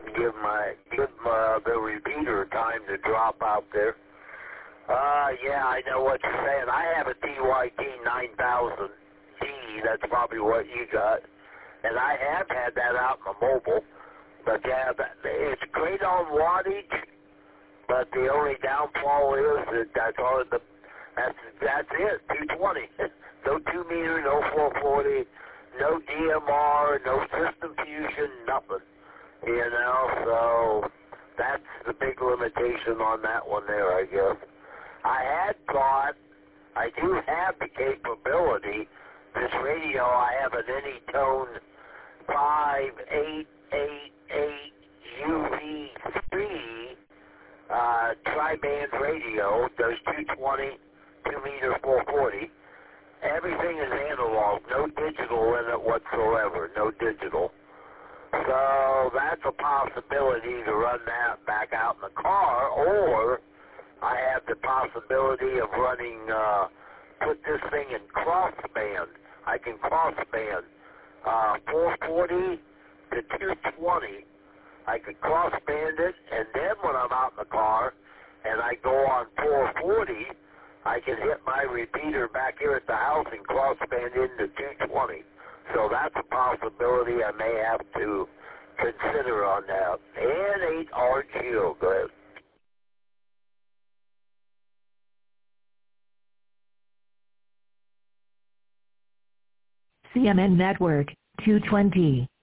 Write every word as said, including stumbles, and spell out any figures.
Give my give uh, the repeater time to drop out there. Uh, yeah, I know what you're saying. I have a T Y T nine thousand D. That's probably what you got. And I have had that out in the mobile. But yeah, that, it's great on wattage. But the only downfall is that that's all the that's that's it. two twenty. No two meter, no four forty, no D M R, no system fusion, nothing. You know, so that's the big limitation on that one there, I guess. I had thought, I do have the capability, this radio, I have an Anytone five eight eight eight U V three uh, tri-band radio, does two twenty, two meter, four forty. Everything is analog, no digital in it whatsoever, no digital. So that's a possibility to run that back out in the car, or I have the possibility of running, uh, put this thing in crossband. I can crossband uh, four forty to two twenty. I could crossband it, and then when I'm out in the car and I go on four forty, I can hit my repeater back here at the house and crossband into two twenty. So that's a possibility I may have to consider on that. N eight R G O, go ahead. C M N Network, two twenty.